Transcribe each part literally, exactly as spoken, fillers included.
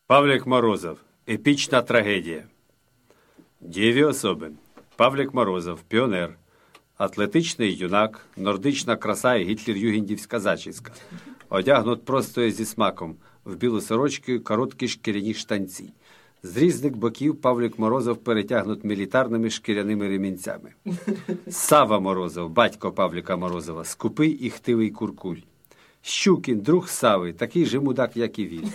Павлік Морозов. Епічна трагедія. Дієві особи. Павлік Морозов. Піонер. Атлетичний юнак. Нордична краса і гітлер-югендівська зачіска. Одягнут просто і зі смаком. В білу сорочку і короткі шкіряні штанці. З різних боків Павлік Морозов перетягнут мілітарними шкіряними ремінцями. Сава Морозов, батько Павліка Морозова, скупий і хтивий куркуль. Щукін, друг Сави, такий же мудак, як і він.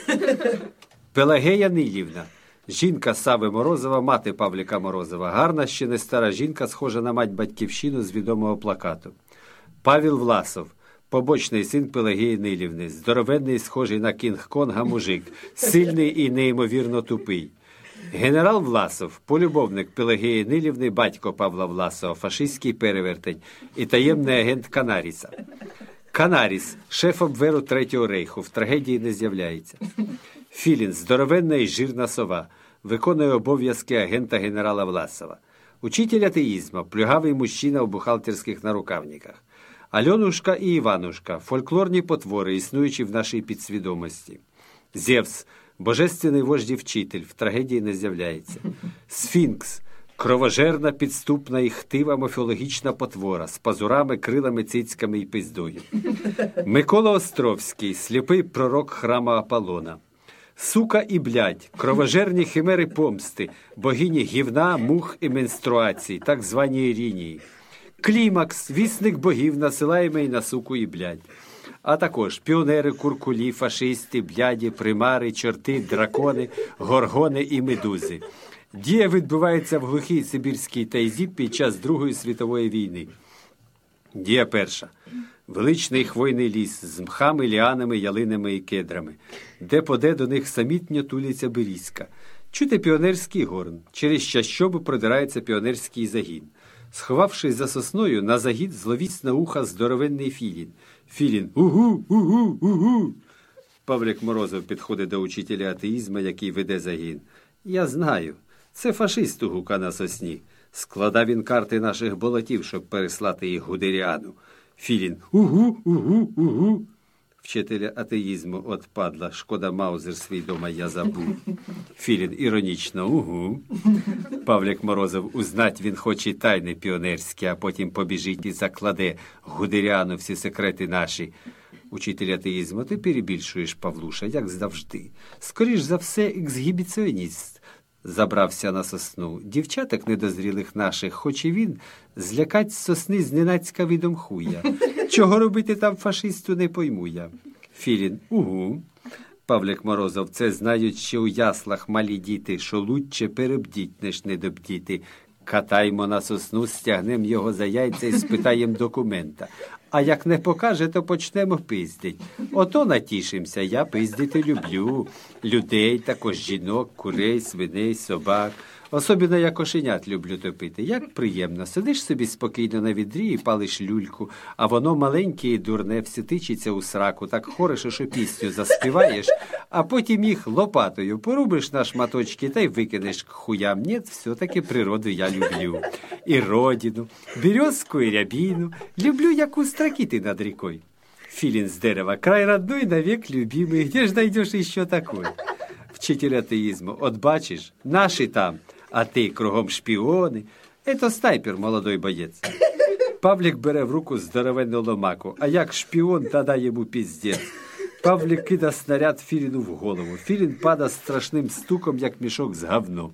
Пелагея Нилівна, жінка Сави Морозова, мати Павліка Морозова. Гарна, ще не стара жінка, схожа на мать-батьківщину з відомого плакату. Павел Власов, побочний син Пелагеї Нилівни, здоровенний, схожий на Кінг-Конга мужик, сильний і неймовірно тупий. Генерал Власов, полюбовник Пелагеї Нилівни, батько Павла Власова, фашистський перевертень і таємний агент Канаріса. Канаріс, шеф обверу Третього рейху, в трагедії не з'являється. Філін, здоровенна і жирна сова, виконує обов'язки агента генерала Власова. Учитель атеїзму, плюгавий мужчина у бухгалтерських нарукавниках. Альонушка і Іванушка, фольклорні потвори, існуючі в нашій підсвідомості. Зевс, божественний вождь і вчитель, в трагедії не з'являється. Сфінкс, кровожерна, підступна і хтива міфологічна потвора з пазурами, крилами, цицьками і пиздою. Микола Островський, сліпий пророк храма Аполлона. Сука і блядь, кровожерні химери помсти, богині гівна, мух і менструацій, так звані Іринії. Клімакс, вісник богів, насилаємий на суку і блядь. А також піонери, куркулі, фашисти, бляді, примари, чорти, дракони, горгони і медузи. Дія відбувається в глухій сибірській тайзі під час Другої світової війни. Дія перша. Величний хвойний ліс з мхами, ліанами, ялинами і кедрами. Де-поде до них самітньо туляться берізка. Чути піонерський горн. Через чащобу продирається піонерський загін. Сховавшись за сосною, на загід зловісна уха здоровенний Філін. Філін «Угу! Угу! Угу!» Павлік Морозов підходить до учителя атеїзму, який веде загін. «Я знаю. Це фашист гука на сосні. Складав він карти наших болотів, щоб переслати їх Гудеріану». Філін «Угу! Угу! Угу!» Вчителя атеїзму от падла, шкода Маузер свій дома я забув. Філін іронічно «Угу!» Павлік Морозов узнать він хоче тайни піонерські, а потім побіжить і закладе Гудеріану всі секрети наші. Учитель атеїзму, ти перебільшуєш, Павлуша, як завжди. Скоріш за все, ексгібіціоніст забрався на сосну. Дівчаток недозрілих наших хоче він злякать з сосни зненацька відом хуя. Чого робити там фашисту, не пойму я. Філін «Угу!» Павлік Морозов, це знають ще у яслах малі діти, що лучче перебдіть, неж недобдіти. Катаймо на сосну, стягнем його за яйця і спитаєм документа. А як не покаже, то почнемо пиздить. Ото натішимся, я пиздити люблю. Людей, також жінок, курей, свиней, собак. Особливо я кошенят люблю топити. Як приємно. Сидиш собі спокійно на відрі і палиш люльку, а воно маленьке і дурне, все тичиться у сраку, так хорошо, що пісню заспіваєш, а потім їх лопатою порубиш на шматочки та й викинеш к хуям. Ні, все-таки природу я люблю. І родину, березку і рябину. Люблю, як у строкіти над рікою. Філін з дерева, край родной, навек любимый, где ж найдешь еще такой? Вчитель атеїзму, от бачиш, наші там, а ти кругом шпіони. Ето снайпер, молодой боєць. Павлік бере в руку здоровенну ломаку, а як шпіон, тоді йому піздець. Павлік кида снаряд Філіну в голову. Філін пада страшним стуком, як мішок з говном.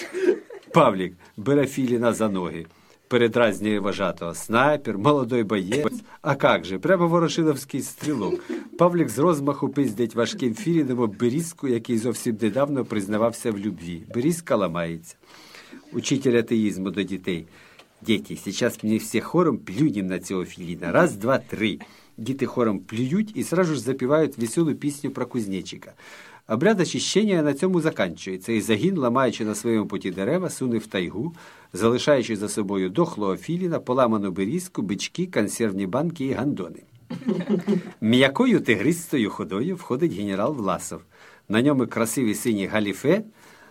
Павлік бере Філіна за ноги. Передразнює вожатого. Снайпер, молодой боєць. А как же, прямо ворошиловський стрілок. Павлік з розмаху пиздить важким Філіном об берізку, який зовсім недавно признавався в любві. Берізка ламається. Учитель атеїзму до дітей. Діти, зараз мені всі хором плюнем на цього Філіна. Раз, два, три. Діти хором плюють і сразу ж запівають веселу пісню про кузнечика. Обряд очищення на цьому заканчується, і загін, ламаючи на своєму путі дерева, суне в тайгу, залишаючи за собою дохлого Філіна, поламану берізку, бички, консервні банки і гандони. М'якою тигристою ходою входить генерал Власов. На ньому красиві сині галіфе,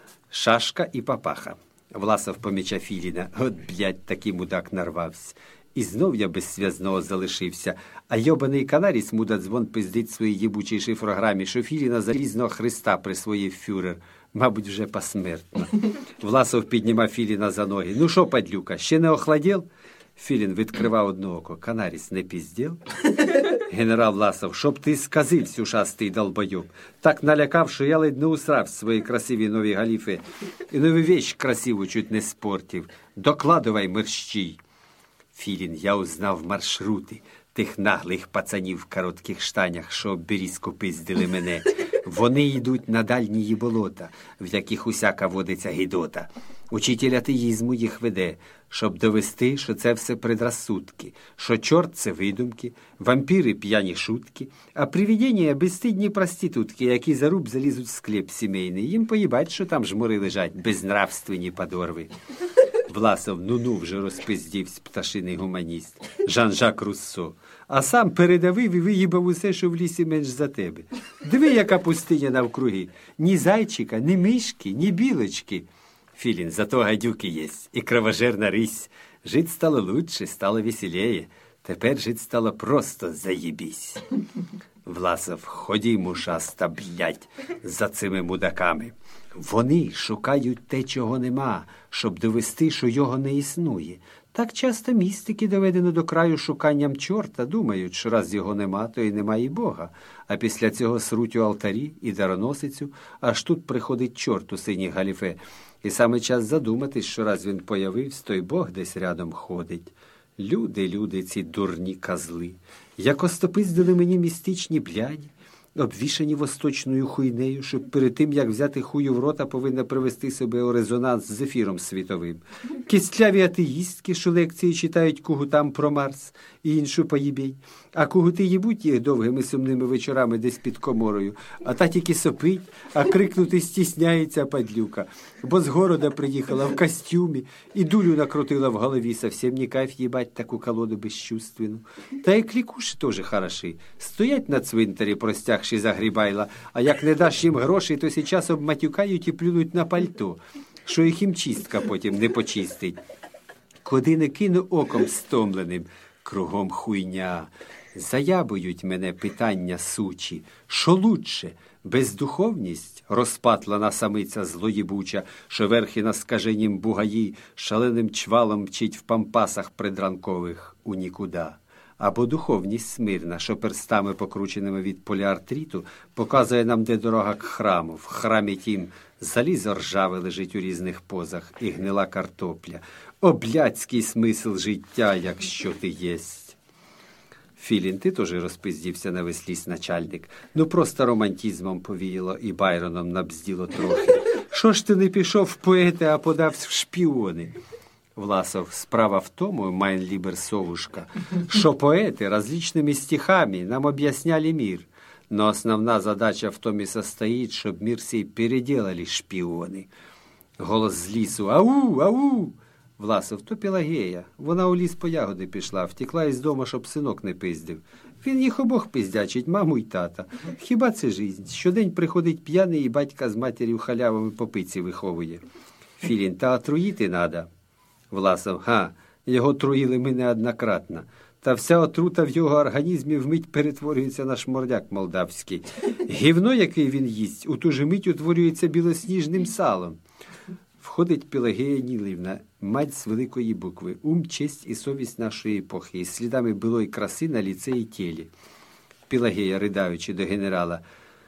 шашка і папаха. Власов поміча Філіна. От, блядь, такий мудак нарвався. І знов я без зв'язного залишився, а йобаний канаріс муда дзвон пиздить своїй їбучій шифрограмі, що Філіна залізного Христа присвоїв фюрер. Мабуть, вже посмертно. Власов піднімав Філіна за ноги. Ну що, падлюка, ще не охладів? Філін відкривав одне око. Канаріс не піздів? Генерал Власов, щоб ти сказив, сюшастий долбойоб. Так налякав, що я ледь не усрав свої красиві нові галіфи. І нову вещь красиву чуть не спортив. Докладувай, мерщій. Філін, я узнав маршрути тих наглих пацанів в коротких штанях, що обберізку пиздили мене. Вони йдуть на дальні її болота, в яких усяка водиться гідота. Учитель атеїзму їх веде, щоб довести, що це все предрассудки, що чорт – це видумки, вампіри – п'яні шутки, а привидення – безстидні проститутки, які за руб залізуть в склеп сімейний. Їм поїбать, що там жмури лежать, безнравственні подорви. Власов, ну-ну, вже розпиздівсь пташиний гуманіст, Жан-Жак Руссо. А сам передавив і виїбав усе, що в лісі менш за тебе. Диви, яка пустиня навкруги. Ні зайчика, ні мишки, ні білочки. Філін, зато гадюки єсть і кровожерна рись. Жить стало лучше, стало веселее. Тепер жить стало просто заєбісь. Власов, ходімо, шаста, блядь, за цими мудаками. Вони шукають те, чого нема, щоб довести, що його не існує. Так часто містики доведено до краю шуканням чорта, думають, що раз його нема, то і нема і Бога. А після цього сруть у алтарі і дароносицю, аж тут приходить чорт у синій галіфе. І саме час задуматись, що раз він появився, то й Бог десь рядом ходить. Люди, люди, ці дурні козли, як остопиздили мені містичні бляді, обвішані восточною хуйнею, щоб перед тим, як взяти хую в рота, повинна привести себе у резонанс з ефіром світовим. Кістляві атеїстки, що лекції читають кугутам про Марс і іншу поїбень, а кугути їбуть їх довгими сумними вечорами десь під коморою, а та тільки сопить, а крикнути стісняється падлюка, бо з города приїхала в костюмі і дулю накрутила в голові, совсем не кайф їбать таку колоду безчувственну. Та і клікуші теж хороші, стоять на цвинтарі, простягши за грібайла, а як не даш їм грошей, то сейчас обматюкають і плюнуть на пальто, що їх хімчистка потім не почистить. Куди не кину оком стомленим, кругом хуйня. Заябують мене питання сучі. Що лучше? Бездуховність, розпатлана самиця злоїбуча, що верхи на скаженім бугаї шаленим чвалом мчить в пампасах предранкових у нікуда. Або духовність смирна, що перстами, покрученими від поліартриту, показує нам, де дорога к храму. В храмі тім залізо ржаве лежить у різних позах і гнила картопля. О, блядський смисл життя, якщо ти єсть. Філін, ти теж розпиздівся на весь ліс, начальник. Ну просто романтизмом повіяло і Байроном набзділо трохи. Що ж ти не пішов в поети, а подався в шпіони? Власов, справа в тому, майн либер совушка, що поети различными стихами нам объясняли мир, но основна задача в том и состоит, щоб мир сей переделали шпіони. Голос з лісу: «Ау, ау!» Власов, то Пелагея. Вона у ліс по ягоди пішла, втекла із дому, щоб синок не пиздив. Він їх обох пиздячить, маму й тата. Хіба це жизнь? Щодень приходить п'яний і батька з матір'ю халявами по пиці виховує. Філін, та отруїти надо. Власов, га, його труїли ми неоднократно. Та вся отрута в його організмі вмить перетворюється на шмордяк молдавський. Гівно, який він їсть, у ту же мить утворюється білосніжним салом. Входить Пелагея Нілівна, мать з великої букви, ум, честь і совість нашої епохи, із слідами былої краси на ліце і тілі. Пелагея, ридаючи до генерала: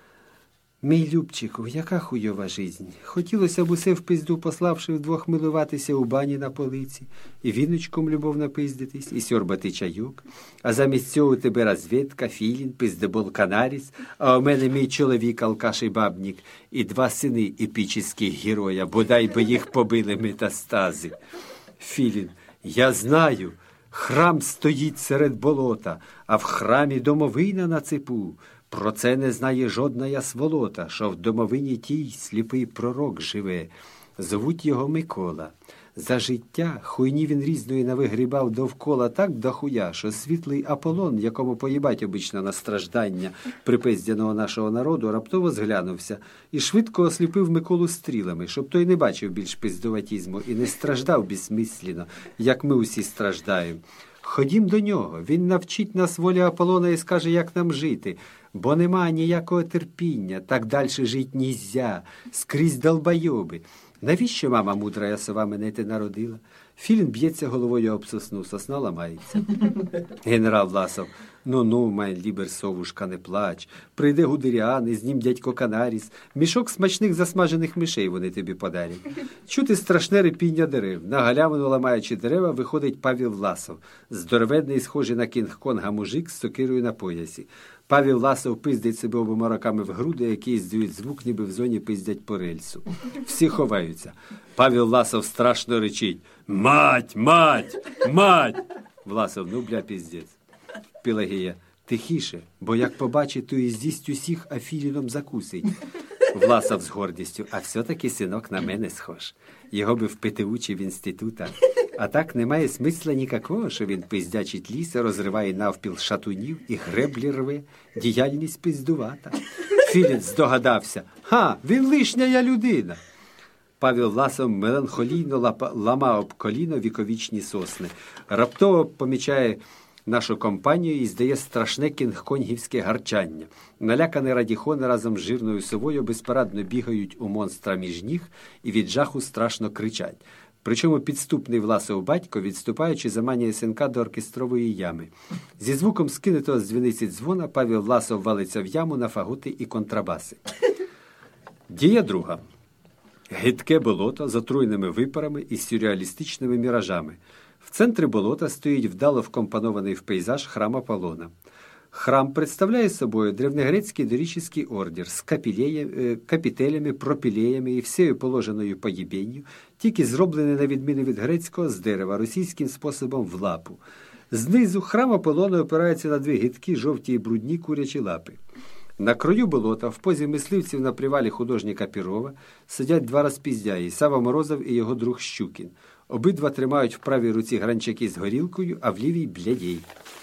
«Мій Любчику, яка хуйова жизнь. Хотілося б усе в пизду пославши вдвох милуватися у бані на полиці, і віночком любов напиздитись, і сьорбати чайок. А замість цього у тебе розвідка, Філін, пиздебол Канаріс, а у мене мій чоловік алкаш і бабнік, і два сини епічних героя, бодай би їх побили метастази». Філін, я знаю, храм стоїть серед болота, а в храмі домовина на цепу. Про це не знає жодна ясволота, що в домовині тій сліпий пророк живе. Зовуть його Микола. За життя хуйні він різної навигрібав довкола так дохуя, що світлий Аполлон, якому поїбать обично на страждання припиздяного нашого народу, раптово зглянувся і швидко осліпив Миколу стрілами, щоб той не бачив більш пиздуватізму і не страждав безсмислено, як ми усі страждаємо. Ходім до нього, він навчить нас волі Аполлона і скаже, як нам жити, бо нема ніякого терпіння, так далі жить нізя, скрізь долбойоби. Навіщо мама мудра сова мене ти народила? Філін б'ється головою об сосну, сосна ламається. Генерал Власов: ну-ну, май лібер, совушка, не плач. Прийде Гудеріан, і з ним дядько Канаріс. Мішок смачних засмажених мишей вони тобі подарять. Чути страшне репіння дерев. На галявину, ламаючи дерева, виходить Павел Власов. Здороведний, схожий на Кінг-Конга мужик з сокирою на поясі. Павел Власов пиздить себе обома руками в груди, які здають звук, ніби в зоні пиздять по рельсу. Всі ховаються. Павел Власов страшно речить: «Мать! Мать! Мать!» Власов: ну, бля, пиздець. Пелагея: тихіше, бо як побачить, то і з'їсть усіх, а Філіном закусить. Власов з гордістю: а все-таки синок на мене схож. Його би в ПТУ чи в інститутах. А так немає смисла нікакого, що він пиздячить ліс, розриває навпіл шатунів і греблі рве. Діяльність пиздувата. Філін здогадався: ха, він лишня людина. Павел Власов меланхолійно лапа, ламав об коліно віковічні сосни. Раптово помічає нашу компанію і здає страшне кінг-конгівське гарчання. Налякані радіхони разом з жирною совою безпарадно бігають у монстра між ніг і від жаху страшно кричать. Причому підступний Власов батько, відступаючи, заманює синка до оркестрової ями. Зі звуком скинутого з дзвіниці дзвона Павел Власов валиться в яму на фаготи і контрабаси. Дія друга. Гидке болото з отруйними випарами і сюрреалістичними міражами. В центрі болота стоїть вдало вкомпонований в пейзаж храм Аполлона. Храм представляє собою древнегрецький дорічний ордер з капітелями, пропілеями і всією положеною поїбенню, тільки зроблений, на відміну від грецького, з дерева, російським способом в лапу. Знизу храм Аполлона опирається на дві гидкі, жовті і брудні курячі лапи. На краю болота, в позі мисливців на привалі художника Пірова, сидять два розпіздяї – Сава Морозов і його друг Щукін. Обидва тримають в правій руці гранчаки з горілкою, а в лівій – блядей.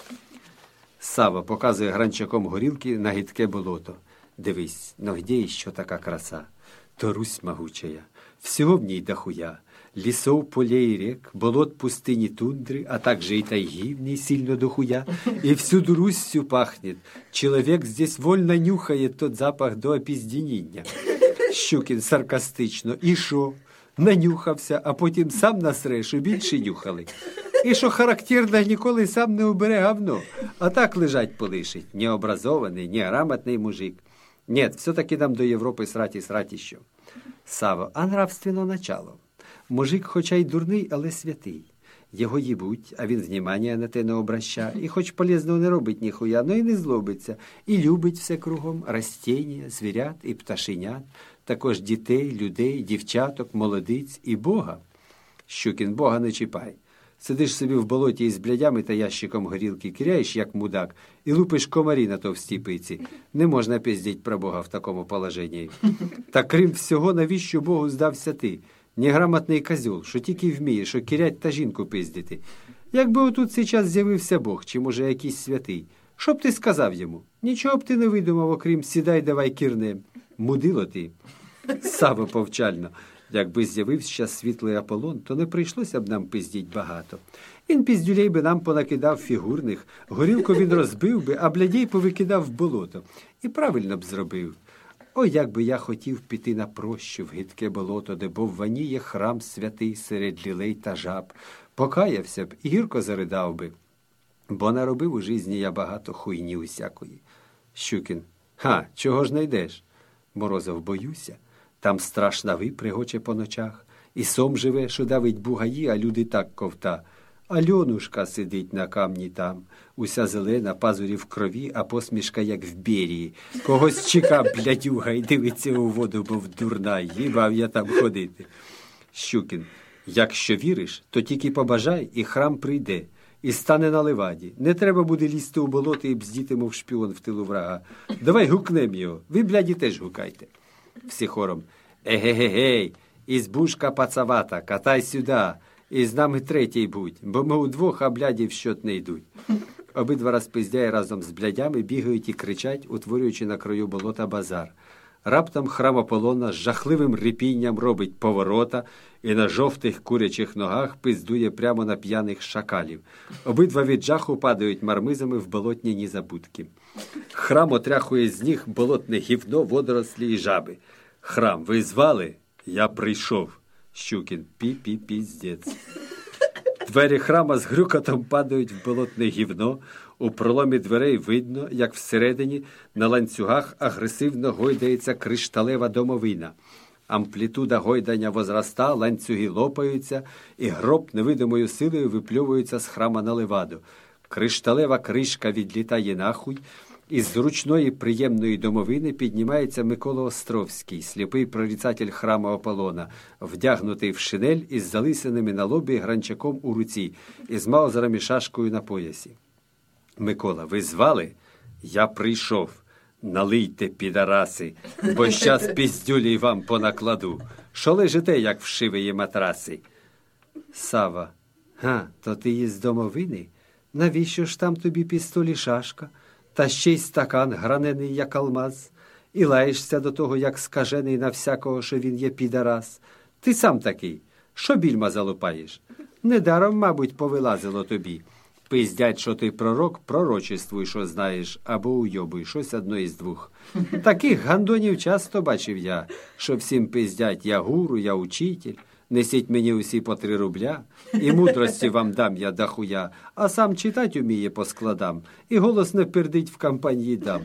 Сава показує гранчаком горілки на гидке болото. Дивись, но где еще така краса? То Русь могучая, всего в ней дохуя. Лесов, полей и рек, болот, пустыни, тундры, а также и тайги в ней сильно дохуя. И всюду Русью пахнет. Человек здесь вольно нюхает тот запах до опіздініння. Щукін саркастично: і шо? Нанюхався, а потім сам насре, що більше нюхали. І що характерно, ніколи сам не убере говно, а так лежать полишить. Необразований, неграмотний мужик. Нет, все-таки нам до Європи сраті-сраті що. Сава: а нравственно начало. Мужик хоча й дурний, але святий. Його їбуть, а він внимання на те не обраща. І хоч полезного не робить ніхуя, но і не злобиться. І любить все кругом: растіння, звірят і пташенят, також дітей, людей, дівчаток, молодиць і Бога. Щукін: Бога не чіпай. Сидиш собі в болоті із блядями та ящиком горілки, киряєш, як мудак, і лупиш комарі на товстій пиці. Не можна пиздіть про Бога в такому положенні. Та крім всього, навіщо Богу здався ти? Неграмотний козьол, що тільки вміє, що кирять та жінку пиздити. Якби отут сейчас з'явився Бог, чи, може, якийсь святий, що б ти сказав йому? Нічого б ти не видумав, окрім «сідай, давай кірнем». Мудило ти. Сава повчально: якби з'явився щас світлий Аполлон, то не прийшлося б нам пиздіть багато. Він піздюлей би нам понакидав фігурних, горілку він розбив би, а блядей повикидав в болото. І правильно б зробив. О, як би я хотів піти на прощу в гидке болото, де бовваніє храм святий серед лілей та жаб. Покаявся б і гірко заридав би, бо наробив у житті я багато хуйні усякої. Щукін: ха, чого ж не йдеш? Морозов: боюся. Там страшна випригоче по ночах, і сом живе, що давить бугаї, а люди так ковта. Альонушка сидить на камні там, уся зелена, пазурі в крові, а посмішка, як в Берії. Когось чека, блядюга, і дивиться у воду, бо дурна, їбав я там ходити. Щукін: якщо віриш, то тільки побажай, і храм прийде, і стане на леваді. Не треба буде лізти у болото і бздіти, мов шпіон в тилу врага. Давай гукнем його, ви, бляді, теж гукайте. Всі хором: еге-ге-гей, ізбушка пацавата, катай сюди. І з нами третій будь, бо ми удвох, а бляді в щот не йдуть. Обидва розпиздяї разом з блядями бігають і кричать, утворюючи на краю болота базар. Раптом храм Аполлона з жахливим рипінням робить поворота і на жовтих курячих ногах пиздує прямо на п'яних шакалів. Обидва від жаху падають мармизами в болотні забудки. Храм отряхує з ніг болотне гівно, водорослі і жаби. Храм, ви звали? Я прийшов. Щукін, пі-пі-піздець. Двері храма з грюкотом падають в болотне гівно. У проломі дверей видно, як всередині на ланцюгах агресивно гойдається кришталева домовина. Амплітуда гойдання возраста, ланцюги лопаються, і гроб невидимою силою випльовується з храма на леваду. Кришталева кришка відлітає нахуй, із зручної приємної домовини піднімається Микола Островський, сліпий прорицатель храму Аполлона, вдягнутий в шинель із залисинами на лобі гранчаком у руці, із маузером і шашкою на поясі. Микола, ви звали? Я прийшов. Налийте, підараси, бо щас піздюлі вам понакладу. Що лежите, як вшивої матраси? Сава, га, то ти є з домовини? Навіщо ж там тобі пістолі шашка? Та ще й стакан гранений, як алмаз? І лаєшся до того, як скажений на всякого, що він є підарас. Ти сам такий, що більма залупаєш? Недаром, мабуть, повилазило тобі. Пиздять, що ти пророк, пророчествуй, що знаєш, або уйобуй, щось одно із двох. Таких гандонів часто бачив я, що всім пиздять, я гуру, я учитель, несіть мені усі по три рубля, і мудрості вам дам я дохуя, а сам читать уміє по складам, і голосно пердить в кампанії дам.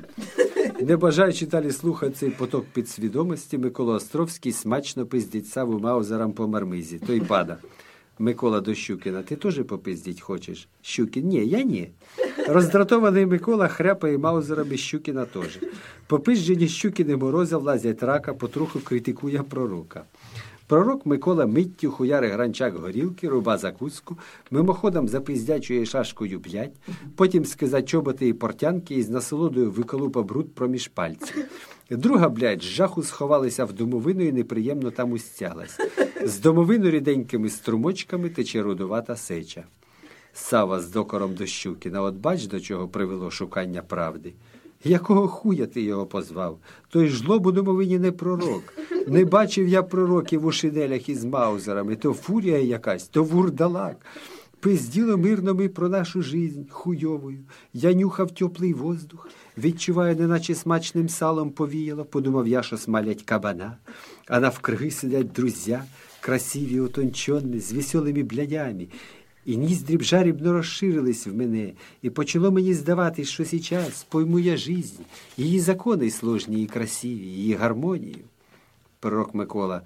Не бажаючи далі слухати цей поток підсвідомості, Микола Островський смачно пиздить Саву маузером по мармизі. Той пада. Микола до Щукіна, ти теж попиздіть хочеш? Щукін, ні, я ні. Роздратований Микола хряпає маузером і Щукіна теж. Попизджені Щукін і Мороза влазять рака, потроху критикує пророка. Пророк Микола миттю хуяри гранчак горілки, руба закуску, мимоходом запиздячує шашкою блядь, потім скиза чоботи і портянки і з насолодою виколупа бруд проміж пальців. Друга, блядь, з жаху сховалася в домовину і неприємно там устяглась. З домовину ріденькими струмочками тече рудувата сеча. Сава з докором до Щукіна, от бач, до чого привело шукання правди. Якого хуя ти його позвав? Той жлоб у домовині не пророк. Не бачив я пророків у шинелях із маузерами. То фурія якась, то вурдалак. Пизділо мирно ми про нашу жизнь, хуйовою. Я нюхав теплий воздух, відчуваю, неначе смачним салом повіяло, подумав я, що смалять кабана. А навкруги сидять друзя, красиві, утончені, з веселими блядями. І ніздрі б жарібно розширились в мене, і почало мені здаватись, що сейчас пойму я жизнь, її закони сложні і красиві, її гармонію. Пророк Микола,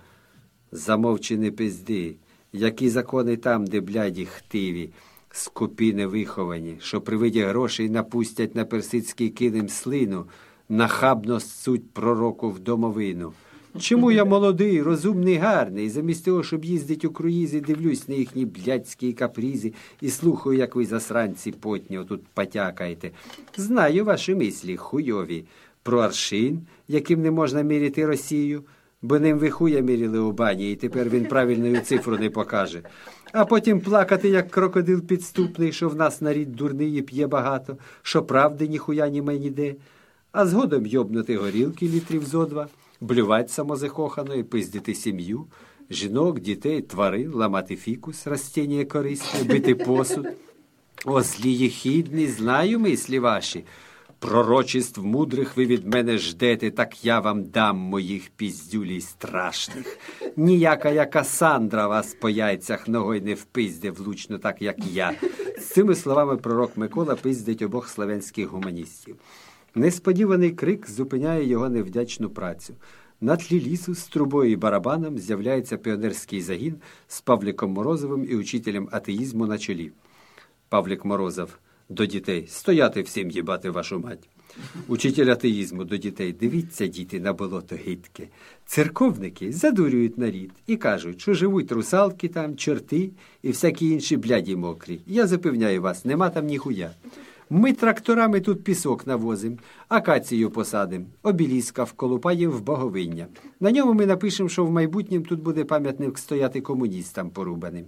замовчи не пизди, які закони там, де бляді хтиві, скупі невиховані, що при виді грошей напустять на персидський килим слину, нахабно ссуть пророку в домовину. Чому я молодий, розумний, гарний, замість того, щоб їздить у круїзи, дивлюсь на їхні блядські капрізи і слухаю, як ви засранці потні отут потякаєте. Знаю ваші мислі, хуйові, про аршин, яким не можна міряти Росію, бо ним ви хуя міряли у бані, і тепер він правильною цифру не покаже. А потім плакати, як крокодил підступний, що в нас нарід дурний і п'є багато, що правди ніхуя німе ніде, а згодом йобнути горілки літрів зо два, блювать самозахохано і пиздити сім'ю, жінок, дітей, тварин, ламати фікус, растіння корисне, бити посуд. О, злі єхідні, знаю мислі ваші. Пророчеств мудрих ви від мене ждете, так я вам дам моїх піздюлій страшних. Ніяка я Касандра вас по яйцях ногой не впизде влучно, так як я. З цими словами пророк Микола пиздить обох славянських гуманістів. Несподіваний крик зупиняє його невдячну працю. На тлі лісу з трубою і барабаном з'являється піонерський загін з Павліком Морозовим і учителем атеїзму на чолі. Павлік Морозов до дітей: стояти всім, їбати вашу мать. Учитель атеїзму до дітей: дивіться, діти, на болото гидке. Церковники задурюють нарід і кажуть, що живуть русалки там, чорти і всякі інші бляді мокрі. Я запевняю вас, нема там ніхуя. Ми тракторами тут пісок навозим, акацію посадим, обіліска вколупаєм в боговиння. На ньому ми напишемо, що в майбутнім тут буде пам'ятник стояти комуністам порубаним.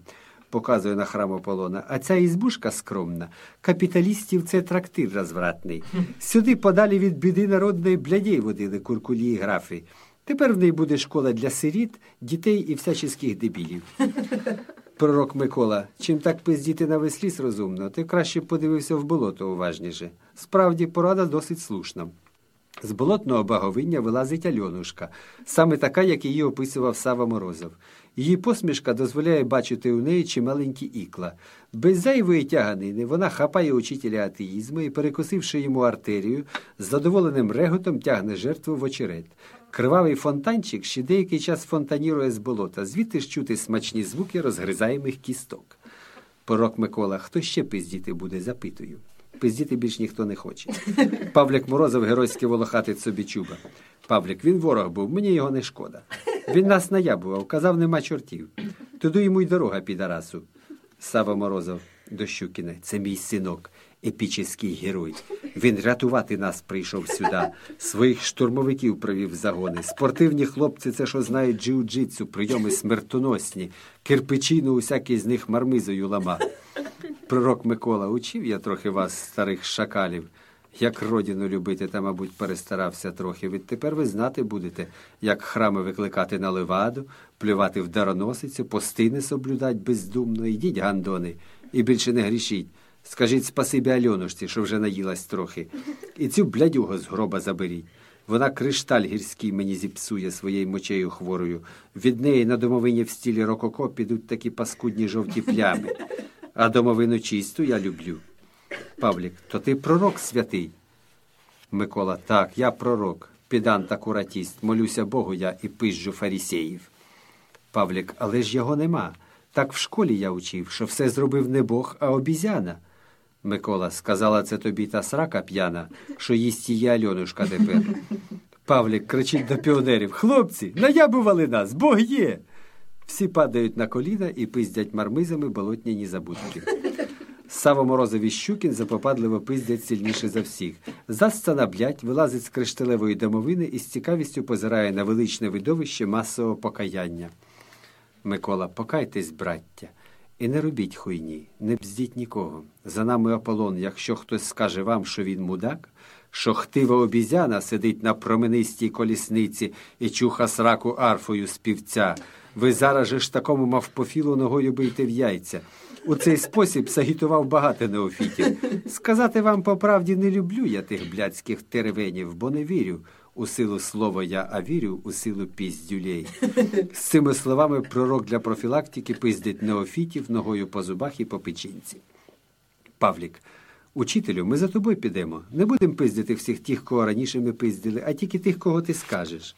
показує на храм Аполлона, а ця ізбушка скромна. Капіталістів це трактир розвратний. Сюди подалі від біди народної блядей водили куркулі і графи. Тепер в неї буде школа для сиріт, дітей і всяческих дебілів. Пророк Микола, чим так пиздіти на весь ліс розумно, ти краще подивився в болото уважніше. Справді, порада досить слушна. З болотного баговиння вилазить Альонушка, саме така, як її описував Сава Морозов. Її посмішка дозволяє бачити у неї чималенькі ікла. Без зайвої тяганини вона хапає учителя атеїзму і, перекосивши йому артерію, з задоволеним реготом тягне жертву в очерет. Кривавий фонтанчик ще деякий час фонтанірує з болота, звідти ж чути смачні звуки розгризаємих кісток. Пророк Микола, хто ще пиздіти буде, запитую. Пиздіти більш ніхто не хоче. Павлик Морозов геройськи волохатить собі чуба. Павлик, він ворог був, мені його не шкода. Він нас наябував, казав, нема чортів. Туди йому й дорога, підарасу. Сава Морозов до Щукіна, це мій синок, епічний герой. Він рятувати нас прийшов сюди. Своїх штурмовиків привів в загони. Спортивні хлопці, це що знають джиу-джитсу, прийоми смертоносні. Кирпичину усякий з них мармизою лама. Пророк Микола, учив я трохи вас, старих шакалів. Як родину любити, та, мабуть, перестарався трохи. Відтепер ви знати будете, як храми викликати на леваду, плювати в дароносицю, постини соблюдать бездумно. Ідіть, гандони, і більше не грішіть. Скажіть спасибі Альонушці, що вже наїлась трохи. І цю блядюгу з гроба заберіть. Вона кришталь гірський мені зіпсує своєю мочею хворою. Від неї на домовині в стілі рококо підуть такі паскудні жовті плями. А домовину чисту я люблю. Павлік, то ти пророк святий? Микола, так, я пророк, педант акуратіст, молюся Богу я і пизджу фарисеїв. Павлік, але ж його нема. Так в школі я учив, що все зробив не Бог, а обізяна. Микола, сказала це тобі та срака п'яна, що їсть її Альонушка тепер. Павлік кричить до піонерів, хлопці, наябували нас, Бог є! Всі падають на коліна і пиздять мармизами болотняні забудки. Сава Морозов і Щукін запопадливо пиздять сильніше за всіх. Засцана блядь, вилазить з кришталевої домовини і з цікавістю позирає на величне видовище масового покаяння. Микола, покайтесь, браття, і не робіть хуйні, не бздіть нікого. За нами Аполлон, якщо хтось скаже вам, що він мудак, що хтива обізяна сидить на променистій колісниці і чуха сраку арфою співця, ви зараз же ж такому мавпофілу ногою бийте в яйця. У цей спосіб сагітував багато неофітів. Сказати вам по правді, не люблю я тих блядських теревенів, бо не вірю у силу слова я, а вірю у силу піздюлей. З цими словами пророк для профілактики пиздить неофітів ногою по зубах і по печінці. Павлік, учителю, ми за тобою підемо. Не будемо пиздити всіх тих, кого раніше ми пиздили, а тільки тих, кого ти скажеш.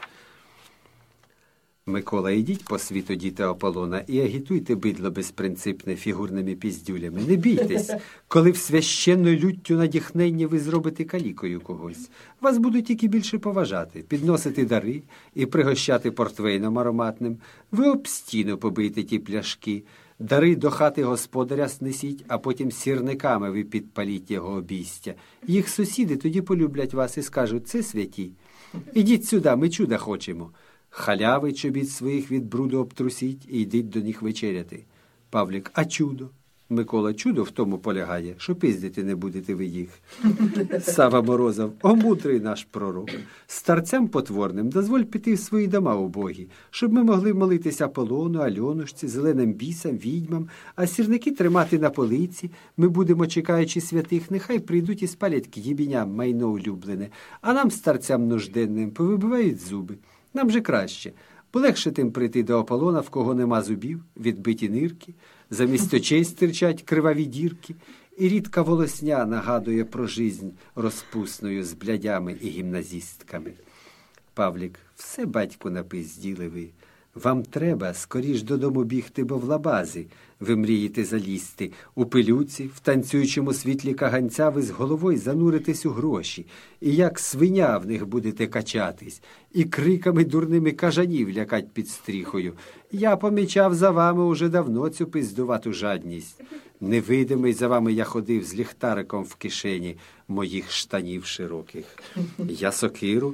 Микола, ідіть по світу, діти Аполлона, і агітуйте бидло безпринципне фігурними піздюлями. Не бійтесь, коли в священною люттю надіхнення ви зробите калікою когось. Вас будуть тільки більше поважати, підносити дари і пригощати портвейном ароматним. Ви об стіну побийте ті пляшки, дари до хати господаря снесіть, а потім сірниками ви підпаліть його обійстя. Їх сусіди тоді полюблять вас і скажуть, це святі. Ідіть сюди, ми чуда хочемо. Халяви чобіт своїх від бруду обтрусіть і йдіть до них вечеряти. Павлік, а чудо? Микола, чудо в тому полягає, що пиздити не будете ви їх. Сава Морозов, о мудрий наш пророк, старцям потворним дозволь піти в свої дома убогі, щоб ми могли молитися Аполлону, Альонушці, зеленим бісам, відьмам, а сірники тримати на полиці. Ми будемо, чекаючи святих, нехай прийдуть і спалять к їбіням майно улюблене, а нам, старцям нужденним, повибивають зуби. Нам же краще, бо легше тим прийти до Аполлона, в кого нема зубів, відбиті нирки, замість очей стирчать криваві дірки, і рідка волосня нагадує про жизнь розпусною з блядями і гімназістками. Павлік, все, батьку, напизділи ви. Вам треба скоріш додому бігти, бо в лабази ви мрієте залізти. У пилюці, в танцюючому світлі каганця ви з головою зануритесь у гроші. І як свиня в них будете качатись. І криками дурними кажанів лякать під стріхою. Я помічав за вами уже давно цю пиздувату жадність. Невидимий за вами я ходив з ліхтариком в кишені моїх штанів широких. Я сокиру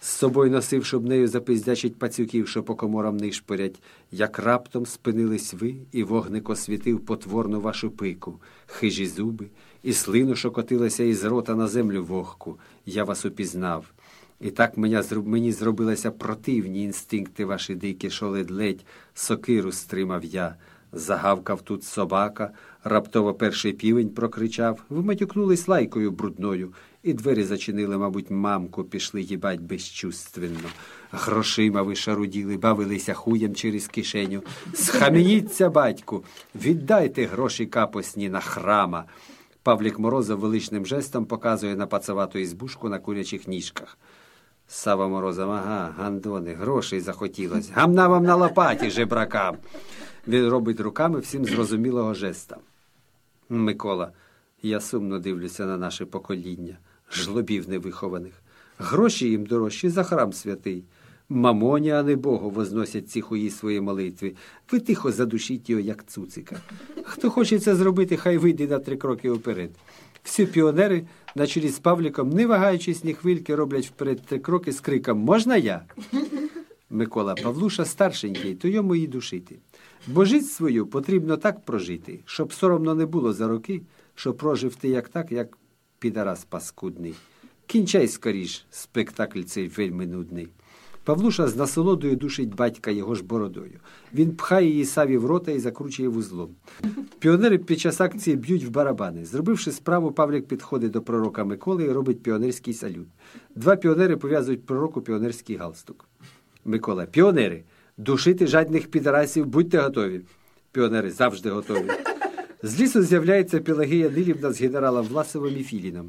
з собою носив, щоб нею запиздячить пацюків, що по коморам нишпорять, як раптом спинились ви, і вогник освітив потворну вашу пику, хижі зуби, і слину, що котилася із рота на землю вогку. Я вас упізнав. І так мені, мені зробилися противні інстинкти ваші дикі, що ледь-ледь сокиру стримав я. Загавкав тут собака, раптово перший півень прокричав. Ви матюкнулись лайкою брудною, і двері зачинили, мабуть, мамку, пішли їбать безчувственно. Грошима ви шаруділи, бавилися хуєм через кишеню. Схамініться, батьку, віддайте гроші капосні на храма. Павлік Морозов величним жестом показує на пацавату ізбушку на курячих ніжках. Сава Морозов: ага, гандони, грошей захотілось. Гамна вам на лопаті, жебракам. Він робить руками всім зрозумілого жеста. Микола: я сумно дивлюся на наше покоління, жлобів невихованих. Гроші їм дорожчі за храм святий. Мамоні, а не Богу, возносять ці хуї свої молитви. Ви тихо задушіть його, як цуцика. Хто хоче це зробити, хай вийде на три кроки вперед. Всі піонери, на чолі з Павліком, не вагаючись ні хвильки, роблять вперед три кроки з криком: «Можна я?» Микола: Павлуша старшенький, то йому і душити. Бо жить свою потрібно так прожити, щоб соромно не було за роки, що прожив ти як так, як підарас паскудний. Кінчай скоріш, спектакль цей вельми нудний. Павлуша з насолодою душить батька його ж бородою. Він пхає її Саві в рота і закручує вузлом. Піонери під час акції б'ють в барабани. Зробивши справу, Павлік підходить до пророка Миколи і робить піонерський салют. Два піонери пов'язують пророку піонерський галстук. Микола: піонери, душити жадних підарасів, будьте готові. Піонери: завжди готові. З лісу з'являється Пелагія Нилівна з генералом Власовим і Філіном.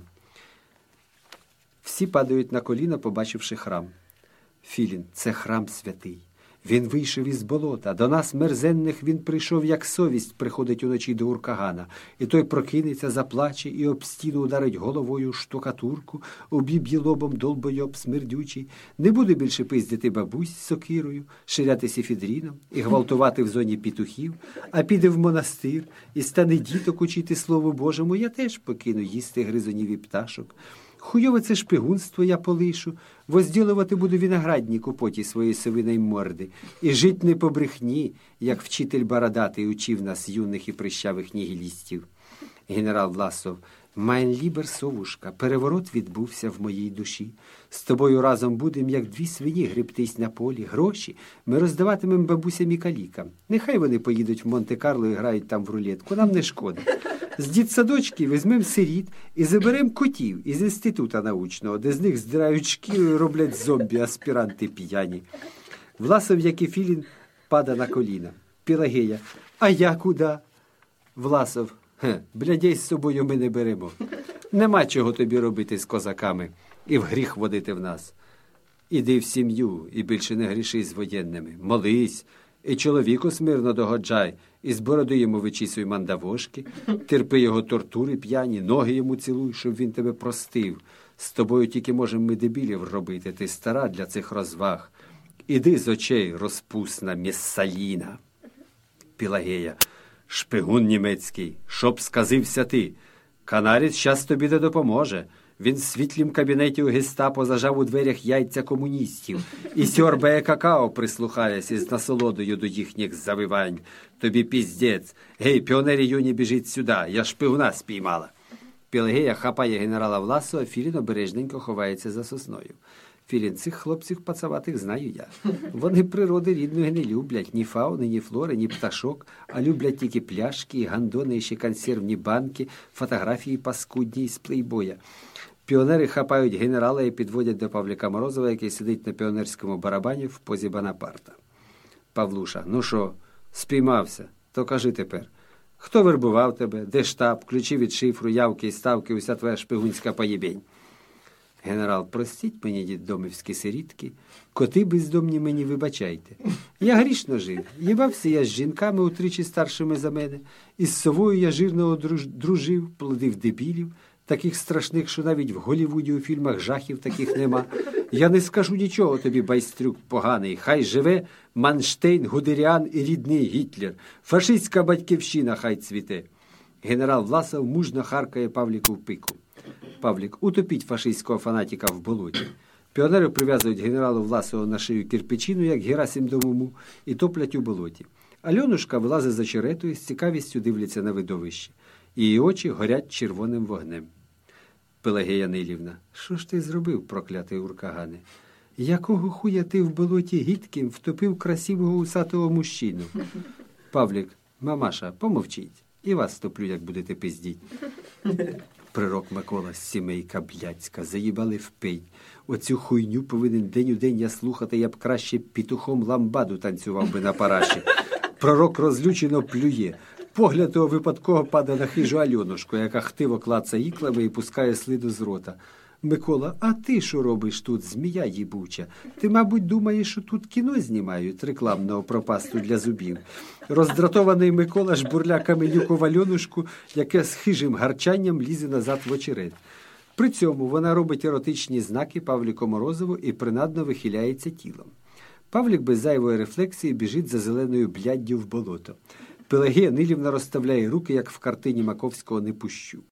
Всі падають на коліна, побачивши храм. Філін: це храм святий. Він вийшов із болота. До нас, мерзенних, він прийшов, як совість приходить уночі до Уркагана. І той прокинеться, заплаче і об стіну ударить головою штукатурку, обіб'є лобом долбойоб смердючий. Не буде більше пиздити бабусь з сокирою, ширяти сіфідріном і гвалтувати в зоні петухів, а піде в монастир і стане діток учити Слову Божому. Я теж покину їсти гризунів і пташок. Хуйове це шпигунство я полишу, возділувати буду виноградник у поті своєї совиної морди, і жить не по брехні, як вчитель бородатий учив нас, юних і прищавих нігілістів. Генерал Власов: «Майн лібер, совушка, переворот відбувся в моїй душі. З тобою разом будем, як дві свині, гребтись на полі. Гроші ми роздаватимем бабусям і калікам. Нехай вони поїдуть в Монте-Карло і грають там в рулетку, нам не шкода. З дітсадочки візьмем сиріт і заберем котів із інститута научного, де з них здирають шкіру і роблять зомбі-аспіранти п'яні». Власов, як і Філін, пада на коліна. Пелагея: «А я куди?» Власов: «Хе, блядей з собою ми не беремо. Нема чого тобі робити з козаками і в гріх водити в нас. Іди в сім'ю і більше не гріши з воєнними. Молись, і чоловіку смирно догоджай, і з бороди йому вичісуй мандавошки, терпи його тортури п'яні, ноги йому цілуй, щоб він тебе простив. З тобою тільки можемо ми дебілів робити, ти стара для цих розваг. Іди з очей, розпусна Мессаліна». Пелагея: «Шпигун німецький, щоб сказився ти. Канарець щас тобі не допоможе. Він в світлім кабінеті у гестапо зажав у дверях яйця комуністів і сьорбає какао, прислухаясь із насолодою до їхніх завивань. Тобі піздець. Гей, піонері юні, біжіть сюди, я шпигуна спіймала». Пелагея хапає генерала Власова, Філін обережненько ховається за сосною. Філін: «Цих хлопців пацаватих знаю я. Вони природи рідної не люблять, ні фауни, ні флори, ні пташок, а люблять тільки пляшки, гандони, і ще консервні банки, фотографії паскудні з плейбоя». Піонери хапають генерала і підводять до Павліка Морозова, який сидить на піонерському барабані в позі Бонапарта. Павлуша: «Ну що, спіймався? То кажи тепер, хто вербував тебе, де штаб, ключі від шифру, явки і ставки, уся твоя шпигунська поєбень?» Генерал: «Простіть мені, діддомівські сирітки, коти бездомні мені вибачайте. Я грішно жив, їбався я з жінками утричі старшими за мене, із совою я жирно дружив, плодив дебілів, таких страшних, що навіть в Голлівуді у фільмах жахів таких нема. Я не скажу нічого тобі, байстрюк поганий, хай живе Манштейн, Гудеріан і рідний Гітлер, фашистська батьківщина хай цвіте». Генерал Власов мужно харкає Павліку в пику. Павлік: «Утопіть фашистського фанатика в болоті». Піонери прив'язують генералу Власову на шию кирпичину, як Герасим до Муму, і топлять у болоті. Альонушка вилазить за черетою, з цікавістю дивляться на видовище. Її очі горять червоним вогнем. Пелагея Нилівна: що ж ти зробив, проклятий уркагане? Якого хуя ти в болоті гідким втопив красивого усатого мужчину? Павлік: мамаша, помовчіть. І вас втоплю, як будете пиздіть. Пророк Микола: сімейка блядська, заїбали впий. Оцю хуйню повинен день у день я слухати, я б краще пітухом ламбаду танцював би на параші. Пророк розлючено плює. Погляд того випадково падає на хижу Альонушку, яка хтиво клацає іклами і пускає слину з рота. Микола: а ти що робиш тут, змія їбуча? Ти, мабуть, думаєш, що тут кіно знімають рекламного пропасту для зубів. Роздратований Микола жбурля каменюку в Альонушку, яке з хижим гарчанням лізе назад в очерет. При цьому вона робить еротичні знаки Павліку Морозову і принадно вихиляється тілом. Павлік без зайвої рефлексії біжить за зеленою бляддю в болото. Пелагея Нилівна розставляє руки, як в картині Маковського «Не пущу».